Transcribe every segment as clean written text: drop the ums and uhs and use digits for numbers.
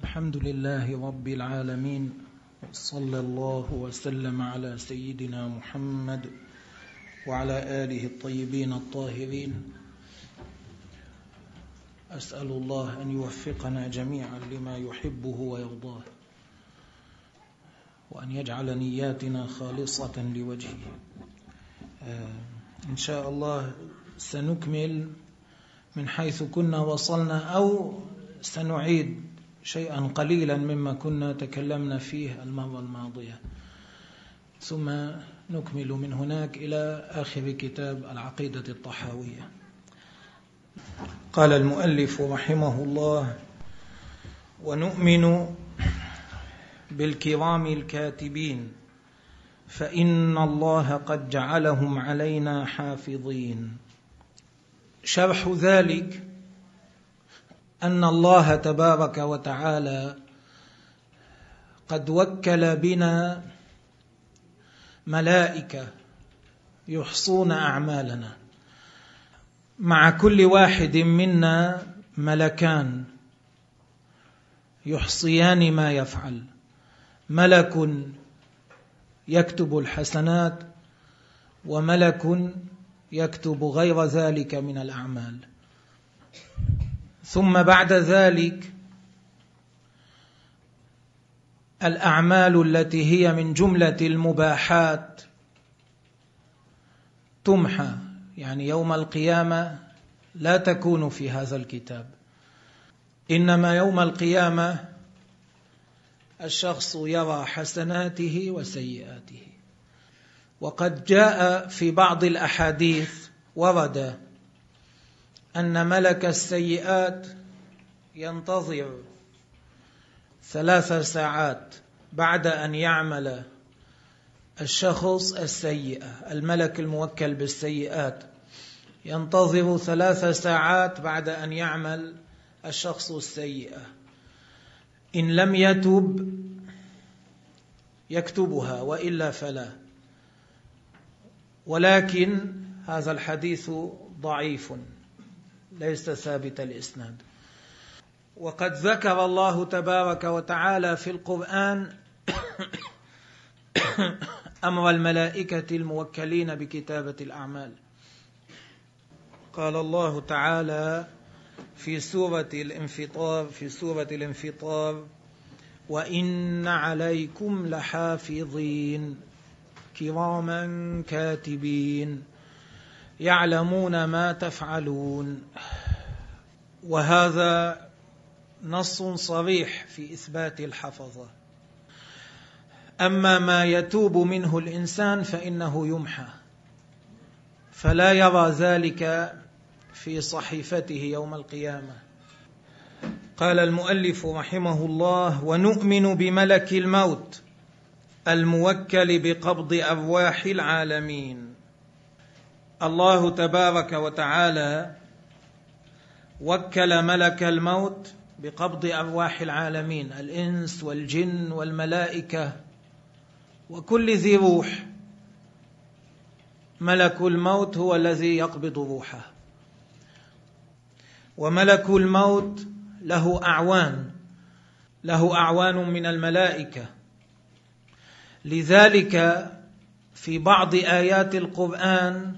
الحمد لله رب العالمين، صلى الله وسلم على سيدنا محمد وعلى آله الطيبين الطاهرين. أسأل الله أن يوفقنا جميعا لما يحبه ويرضاه، وأن يجعل نياتنا خالصة لوجهه. إن شاء الله سنكمل من حيث كنا وصلنا، أو سنعيد شيئا قليلا مما كنا تكلمنا فيه المرة الماضية، ثم نكمل من هناك إلى آخر كتاب العقيدة الطحاوية. قال المؤلف رحمه الله: ونؤمن بالكرام الكاتبين فإن الله قد جعلهم علينا حافظين. شرح ذلك أن الله تبارك وتعالى قد وكل بنا ملائكة يحصون أعمالنا. مع كل واحد منا ملكان يحصيان ما يفعل، ملك يكتب الحسنات وملك يكتب غير ذلك من الأعمال. ثم بعد ذلك الأعمال التي هي من جملة المباحات تمحى، يعني يوم القيامة لا تكون في هذا الكتاب، إنما يوم القيامة الشخص يرى حسناته وسيئاته. وقد جاء في بعض الأحاديث ورد أن ملك السيئات ينتظر 3 ساعات بعد أن يعمل الشخص السيئة. الملك الموكل بالسيئات ينتظر 3 ساعات بعد أن يعمل الشخص السيئة. إن لم يتب يكتبها وإلا فلا. ولكن هذا الحديث ضعيف ليس ثابت الإسناد. وقد ذكر الله تبارك وتعالى في القرآن أمر الملائكة الموكلين بكتابة الأعمال. قال الله تعالى في سورة الانفطار: وإن عليكم لحافظين كراما كاتبين يعلمون ما تفعلون. وهذا نص صريح في إثبات الحفظة. أما ما يتوب منه الإنسان فإنه يمحى، فلا يرى ذلك في صحيفته يوم القيامة. قال المؤلف رحمه الله: ونؤمن بملك الموت الموكل بقبض أرواح العالمين. الله تبارك وتعالى وكل ملك الموت بقبض أرواح العالمين، الإنس والجن والملائكة وكل ذي روح. ملك الموت هو الذي يقبض روحه، وملك الموت له أعوان من الملائكة. لذلك في بعض آيات القرآن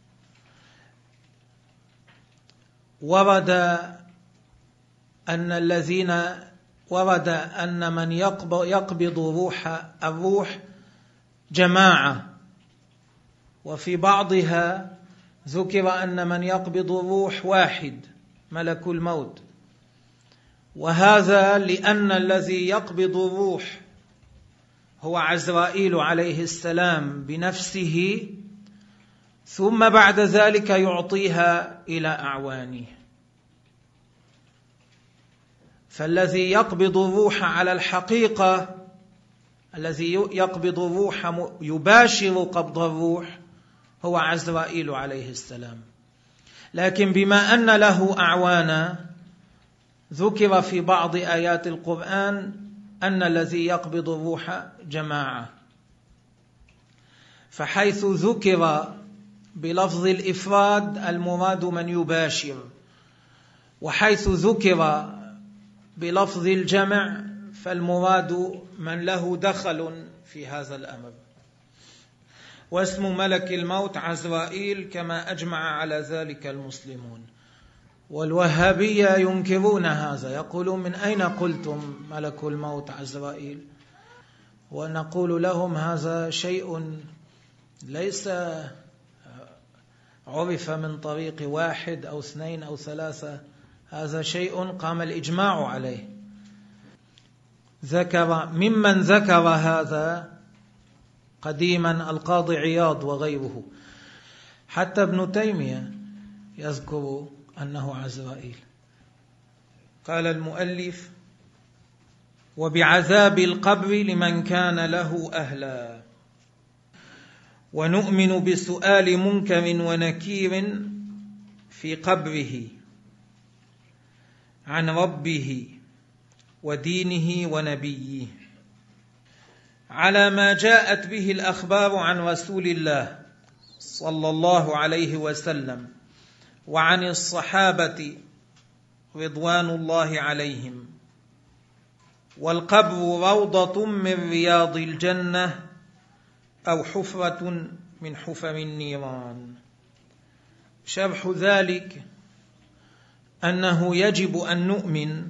ورد أن من يقبض الروح جماعة، وفي بعضها ذكر أن من يقبض الروح واحد، ملك الموت. وهذا لأن الذي يقبض الروح هو عزرائيل عليه السلام بنفسه، ثم بعد ذلك يعطيها إلى أعوانه. فالذي يقبض الروح على الحقيقة، الذي يقبض الروح يباشر قبض الروح هو عزرائيل عليه السلام. لكن بما أن له أعوانا ذكر في بعض آيات القرآن أن الذي يقبض الروح جماعة. فحيث ذكر بلفظ الإفراد المراد من يباشر، وحيث ذكر بلفظ الجمع فالمراد من له دخل في هذا الأمر. واسم ملك الموت عزرائيل كما أجمع على ذلك المسلمون. والوهابية ينكرون هذا، يقولون من أين قلتم ملك الموت عزرائيل؟ ونقول لهم هذا شيء ليس عرف من طريق واحد أو اثنين أو ثلاثة، هذا شيء قام الإجماع عليه. ممن ذكر هذا قديما القاضي عياض وغيره، حتى ابن تيمية يذكر أنه عزرائيل. قال المؤلف: وبعذاب القبر لمن كان له أهلا، ونؤمن بسؤال منكر ونكير في قبره عن ربه ودينه ونبيه، على ما جاءت به الأخبار عن رسول الله صلى الله عليه وسلم وعن الصحابة رضوان الله عليهم. والقبر روضة من رياض الجنة أو حفرة من حفر النيران. شرح ذلك أنه يجب أن نؤمن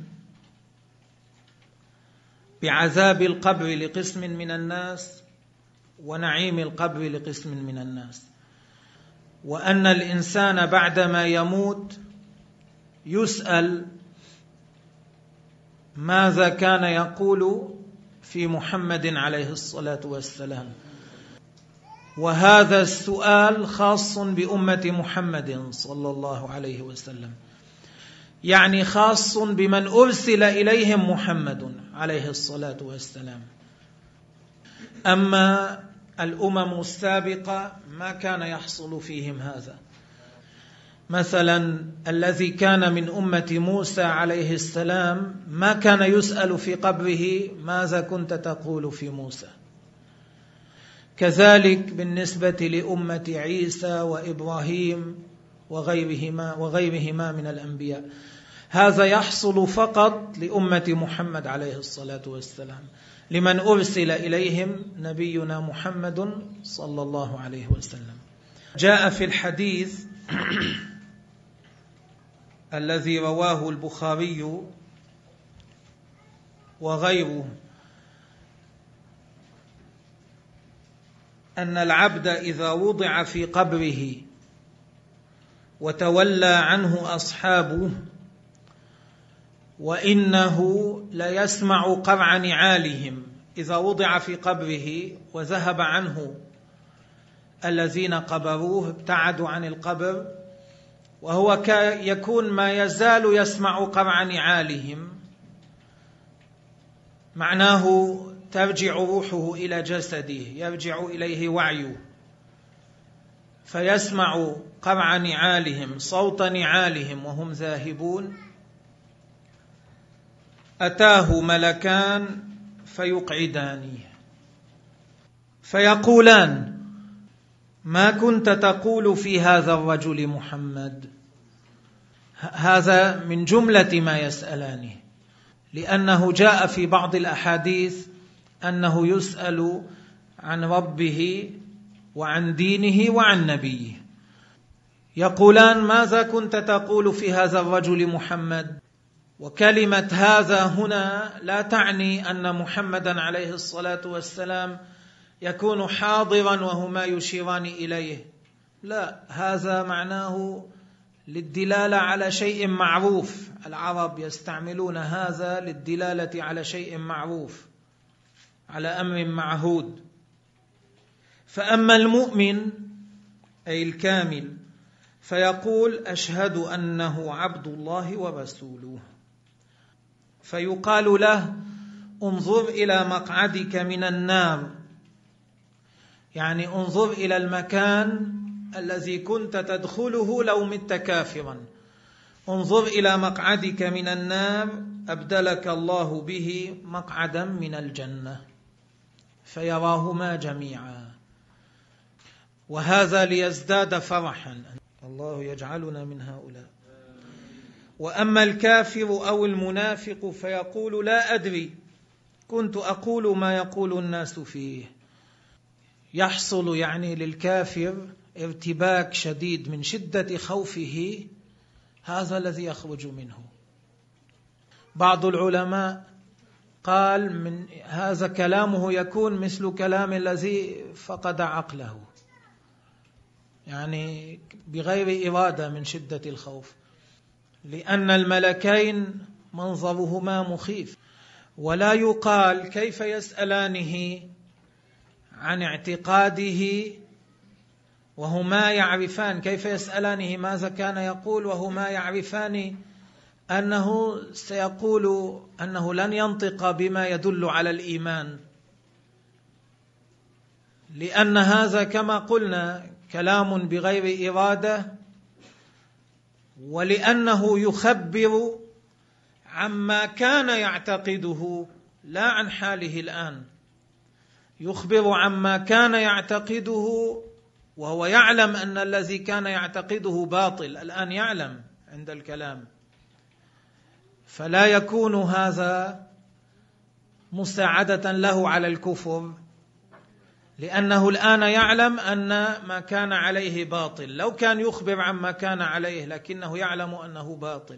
بعذاب القبر لقسم من الناس ونعيم القبر لقسم من الناس، وأن الإنسان بعدما يموت يسأل ماذا كان يقول في محمد عليه الصلاة والسلام. وهذا السؤال خاص بأمة محمد صلى الله عليه وسلم، يعني خاص بمن أرسل إليهم محمد عليه الصلاة والسلام. أما الأمم السابقة ما كان يحصل فيهم هذا. مثلا الذي كان من أمة موسى عليه السلام ما كان يسأل في قبره ماذا كنت تقول في موسى. كذلك بالنسبة لأمة عيسى وإبراهيم وغيرهما من الأنبياء. هذا يحصل فقط لأمة محمد عليه الصلاة والسلام، لمن أرسل إليهم نبينا محمد صلى الله عليه وسلم. جاء في الحديث الذي رواه البخاري وغيره أن العبد إذا وضع في قبره وتولى عنه أصحابه وإنه ليسمع قرع نعالهم، إذا وضع في قبره وذهب عنه الذين قبروه ابتعدوا عن القبر، وهو يكون ما يزال يسمع قرع نعالهم، معناه ترجع روحه إلى جسده، يرجع إليه وعيه، فيسمع قرع نعالهم، صوت نعالهم وهم ذاهبون. أتاه ملكان فيقعدانه فيقولان: ما كنت تقول في هذا الرجل محمد؟ هذا من جملة ما يسألانه، لأنه جاء في بعض الأحاديث أنه يسأل عن ربه وعن دينه وعن نبيه. يقولان: ماذا كنت تقول في هذا الرجل محمد؟ وكلمة هذا هنا لا تعني أن محمدا عليه الصلاة والسلام يكون حاضرا وهما يشيران إليه، لا، هذا معناه للدلالة على شيء معروف. العرب يستعملون هذا للدلالة على شيء معروف، على أمر معهود. فأما المؤمن أي الكامل فيقول: أشهد أنه عبد الله ورسوله، فيقال له: انظر إلى مقعدك من النار، يعني انظر إلى المكان الذي كنت تدخله لو مت كافرا، انظر إلى مقعدك من النار أبدلك الله به مقعدا من الجنة، فيراهما جميعا. وهذا ليزداد فرحا، الله يجعلنا من هؤلاء. وأما الكافر أو المنافق فيقول لا أدري كنت أقول ما يقول الناس فيه. يحصل يعني للكافر ارتباك شديد من شدة خوفه، هذا الذي يخرج منه. بعض العلماء قال من هذا كلامه يكون مثل كلام الذي فقد عقله، يعني بغير إرادة من شدة الخوف، لأن الملكين منظرهما مخيف. ولا يقال كيف يسألانه عن اعتقاده وهما يعرفان، كيف يسألانه ماذا كان يقول وهما يعرفان أنه سيقول أنه لن ينطق بما يدل على الإيمان، لأن هذا كما قلنا كلام بغير إرادة، ولأنه يخبر عما كان يعتقده لا عن حاله الآن، يخبر عما كان يعتقده وهو يعلم أن الذي كان يعتقده باطل، الآن يعلم عند الكلام، فلا يكون هذا مساعدة له على الكفر، لأنه الآن يعلم أن ما كان عليه باطل. لو كان يخبر عما كان عليه لكنه يعلم أنه باطل.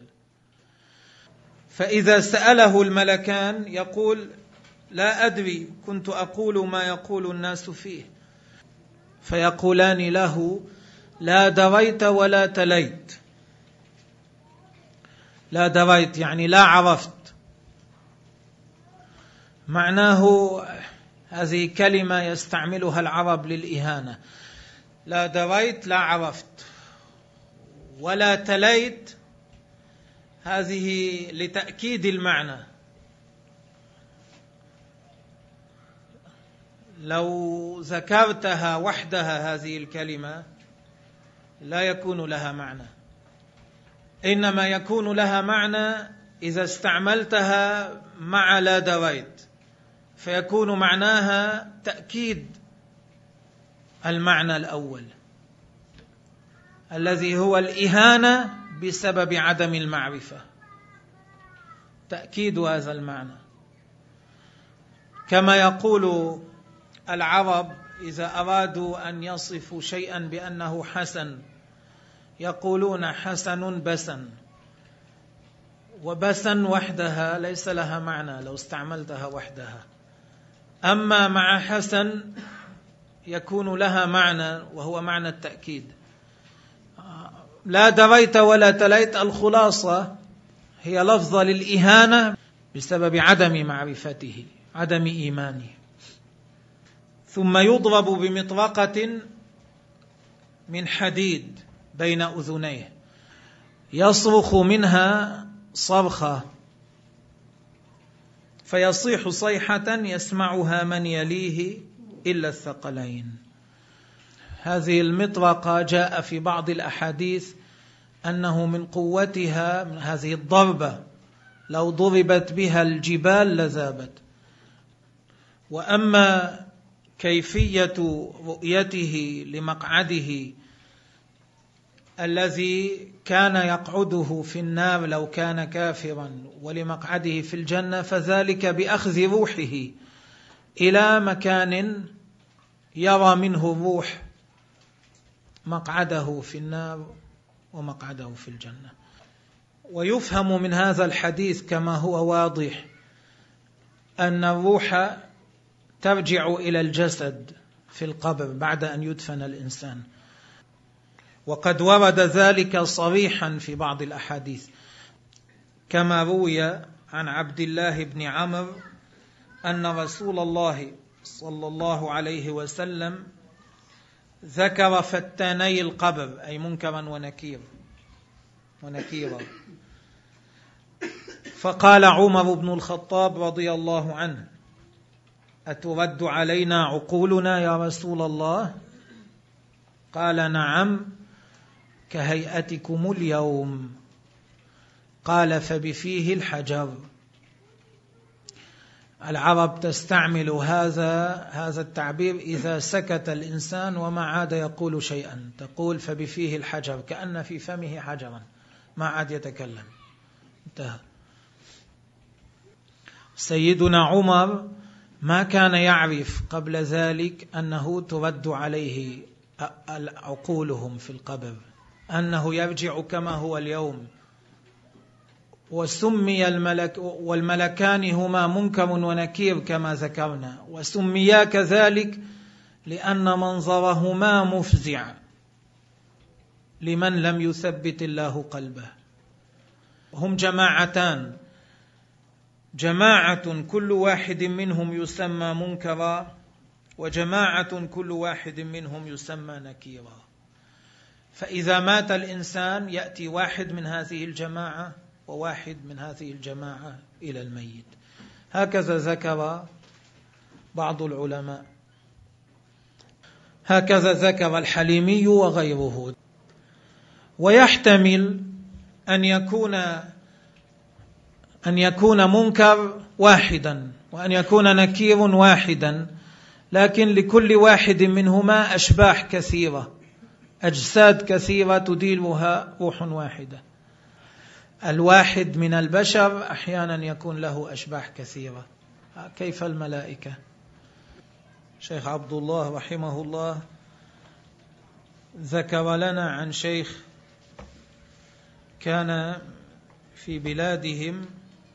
فإذا سأله الملكان يقول لا أدري كنت أقول ما يقول الناس فيه، فيقولان له لا دريت ولا تليت. لا دريت يعني لا عرفت، معناه هذه كلمة يستعملها العرب للإهانة. لا دريت لا عرفت، ولا تليت هذه لتأكيد المعنى. لو ذكرتها وحدها هذه الكلمة لا يكون لها معنى، إنما يكون لها معنى إذا استعملتها مع لا دريت، فيكون معناها تأكيد المعنى الأول الذي هو الإهانة بسبب عدم المعرفة، تأكيد هذا المعنى. كما يقول العرب إذا أرادوا أن يصفوا شيئا بأنه حسن يقولون حسن بسن، وبسن وحدها ليس لها معنى لو استعملتها وحدها، أما مع حسن يكون لها معنى وهو معنى التأكيد. لا دريت ولا تليت الخلاصة هي لفظة للإهانة بسبب عدم معرفته، عدم إيمانه. ثم يضرب بمطرقة من حديد بين أذنيه يصرخ منها صرخة فيصيح صيحة يسمعها من يليه إلا الثقلين. هذه المطرقة جاء في بعض الأحاديث أنه من قوتها من هذه الضربة لو ضربت بها الجبال لذابت. وأما كيفية رؤيته لمقعده الذي كان يقعده في النار لو كان كافرا ولمقعده في الجنة، فذلك بأخذ روحه إلى مكان يرى منه الروح مقعده في النار ومقعده في الجنة. ويفهم من هذا الحديث كما هو واضح أن الروح ترجع إلى الجسد في القبر بعد أن يدفن الإنسان، وقد ورد ذلك صريحا في بعض الأحاديث، كما روي عن عبد الله بن عمرو أن رسول الله صلى الله عليه وسلم ذكر فتاني القبر أي منكرا ونكيرا، فقال عمر بن الخطاب رضي الله عنه أترد علينا عقولنا يا رسول الله؟ قال نعم كهيئتكم اليوم. قال فبفيه الحجر. العرب تستعمل هذا التعبير إذا سكت الإنسان وما عاد يقول شيئا، تقول فبفيه الحجر، كأن في فمه حجرا ما عاد يتكلم. انتهى. سيدنا عمر ما كان يعرف قبل ذلك أنه ترد عليه عقولهم في القبر، أنه يرجع كما هو اليوم. وسمي الملك والملكان هما منكر ونكير كما ذكرنا، وسميا كذلك لأن منظرهما مفزع لمن لم يثبت الله قلبه. هم جماعتان، جماعة كل واحد منهم يسمى منكرا، وجماعة كل واحد منهم يسمى نكيرا. فإذا مات الإنسان يأتي واحد من هذه الجماعة وواحد من هذه الجماعة إلى الميت. هكذا ذكر بعض العلماء، هكذا ذكر الحليمي وغيره. ويحتمل أن يكون منكر واحدا وأن يكون نكير واحدا، لكن لكل واحد منهما أشباح كثيرة، أجساد كثيرة تديلها روح واحدة. الواحد من البشر أحيانا يكون له أشباح كثيرة، كيف الملائكة؟ شيخ عبد الله رحمه الله ذكر لنا عن شيخ كان في بلادهم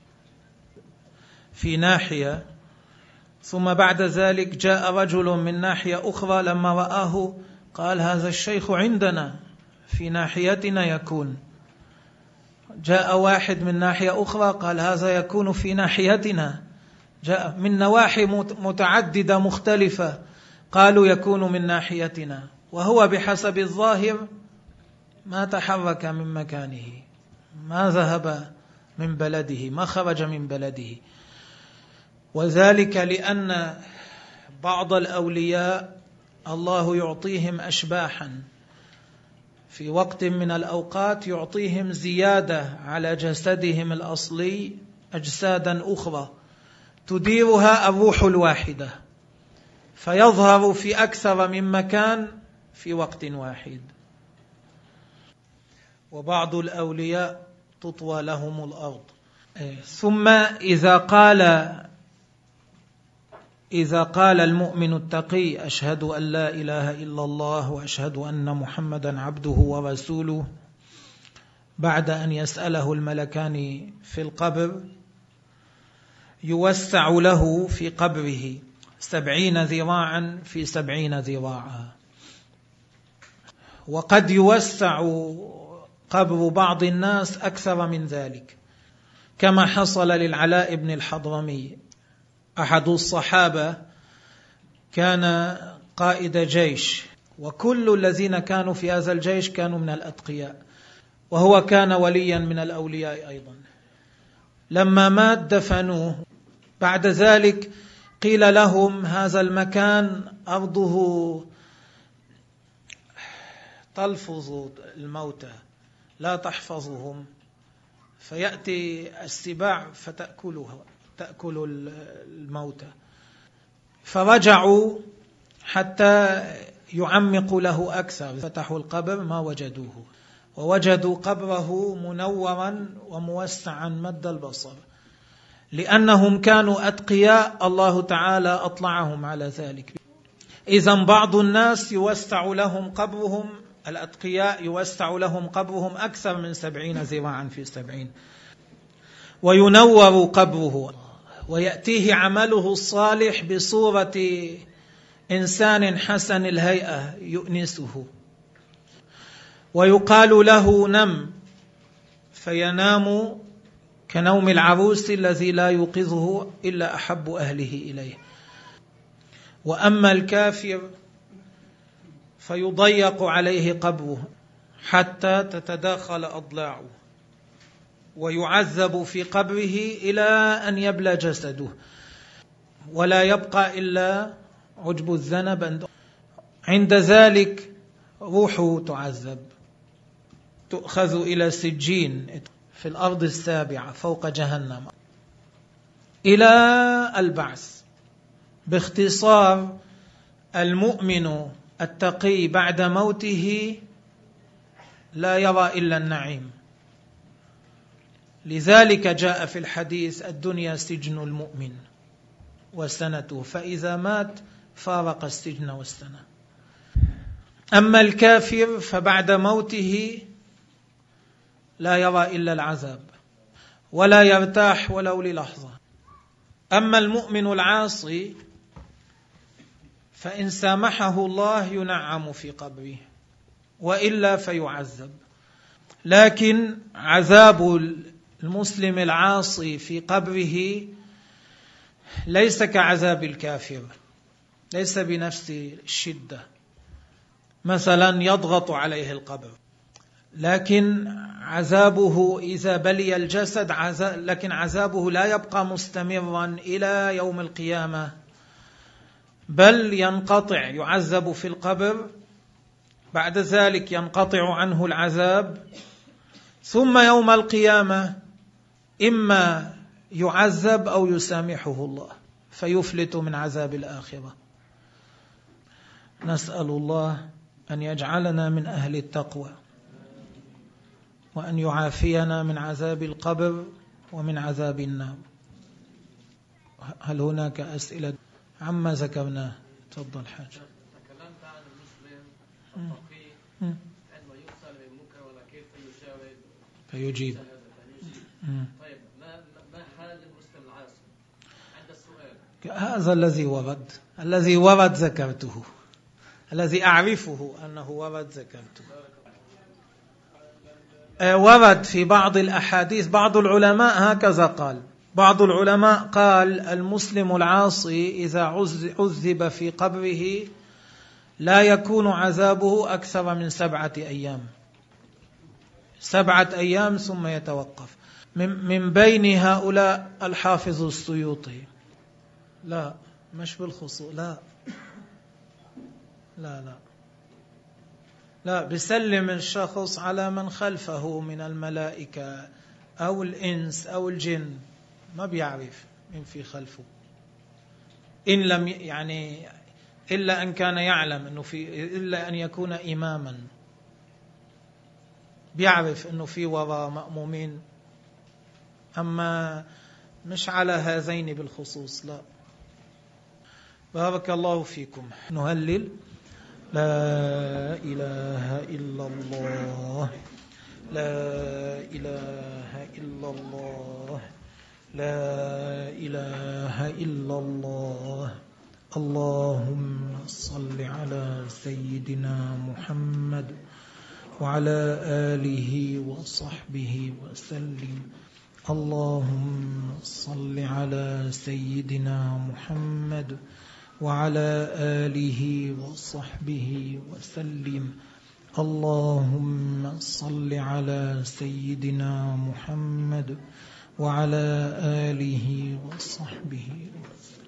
في ناحية، ثم بعد ذلك جاء رجل من ناحية أخرى، لما رآه قال هذا الشيخ عندنا في ناحيتنا يكون. جاء واحد من ناحية أخرى قال هذا يكون في ناحيتنا. جاء من نواحي متعددة مختلفة قالوا يكون من ناحيتنا، وهو بحسب الظاهر ما تحرك من مكانه، ما ذهب من بلده، ما خرج من بلده. وذلك لأن بعض الأولياء الله يعطيهم أشباحا في وقت من الأوقات، يعطيهم زيادة على جسدهم الأصلي أجسادا أخرى تديرها الروح الواحدة، فيظهر في أكثر من مكان في وقت واحد. وبعض الأولياء تطوى لهم الأرض. ثم إذا قال المؤمن التقي أشهد أن لا إله إلا الله وأشهد أن محمدا عبده ورسوله، بعد أن يسأله الملكان في القبر، يوسع له في قبره 70 ذراعا في 70 ذراعا. وقد يوسع قبر بعض الناس أكثر من ذلك، كما حصل للعلاء بن الحضرمي أحد الصحابة، كان قائد جيش، وكل الذين كانوا في هذا الجيش كانوا من الأتقياء، وهو كان وليا من الأولياء أيضا. لما مات دفنوه، بعد ذلك قيل لهم هذا المكان أرضه تلفظ الموتى لا تحفظهم، فيأتي السباع تأكل الموتى. فرجعوا حتى يعمقوا له أكثر، فتحوا القبر ما وجدوه، ووجدوا قبره منورا وموسعا مد البصر، لأنهم كانوا أتقياء الله تعالى أطلعهم على ذلك. إذن بعض الناس يوسع لهم قبرهم، الأتقياء يوسع لهم قبرهم أكثر من 70 ذراعا في 70، وينور قبره، ويأتيه عمله الصالح بصورة إنسان حسن الهيئة يؤنسه، ويقال له نم، فينام كنوم العروس الذي لا يوقظه إلا أحب أهله إليه. وأما الكافر فيضيق عليه قبره حتى تتداخل أضلاعه، ويعذب في قبره إلى أن يبلى جسده، ولا يبقى إلا عجب الذنب. عند ذلك روحه تعذب، تؤخذ إلى سجين في الأرض السابعة فوق جهنم إلى البعث. باختصار، المؤمن التقي بعد موته لا يرى إلا النعيم، لذلك جاء في الحديث: الدنيا سجن المؤمن وسنته، فإذا مات فارق السجن والسنة. أما الكافر فبعد موته لا يرى إلا العذاب ولا يرتاح ولو للحظة. أما المؤمن العاصي فإن سامحه الله ينعم في قبره، وإلا فيعذب. لكن عذاب المسلم العاصي في قبره ليس كعذاب الكافر، ليس بنفس الشدة. مثلا يضغط عليه القبر، لكن عذابه إذا بلي الجسد لكن عذابه لا يبقى مستمرا إلى يوم القيامة، بل ينقطع، يعذب في القبر، بعد ذلك ينقطع عنه العذاب، ثم يوم القيامة إما يعذب أو يسامحه الله فيفلت من عذاب الآخرة. نسأل الله أن يجعلنا من أهل التقوى، وأن يعافينا من عذاب القبر ومن عذاب النار. هل هناك أسئلة عما ذكرناه؟ تفضل حاج. تكلمت عن المسلم الفقيه عندما يسأل من منكر ونكير فيجيب. طيب ما حال المسلم العاصي عند السؤال؟ هذا الذي ورد ذكرته، الذي أعرفه أنه ورد ذكرته. ورد في بعض الأحاديث، بعض العلماء هكذا قال. بعض العلماء قال: المسلم العاصي إذا عذب في قبره لا يكون عذابه أكثر من 7 أيام، 7 أيام ثم يتوقف. من بين هؤلاء الحافظ السيوطي. لا مش بالخصوص، لا بيسلم الشخص على من خلفه من الملائكة أو الإنس أو الجن، ما بيعرف من في خلفه، إن لم يعني إلا أن كان يعلم أنه إلا أن يكون إماما بيعرف أنه في وراء مأمومين، أما مش على هذين بالخصوص. لا. بارك الله فيكم. نهلل: لا إله إلا الله، لا إله إلا الله، لا إله إلا الله. اللهم صل على سيدنا محمد وعلى آله وصحبه وسلم. اللهم صل على سيدنا محمد وعلى آله وصحبه وسلم. اللهم صل على سيدنا محمد وعلى آله وصحبه وسلم.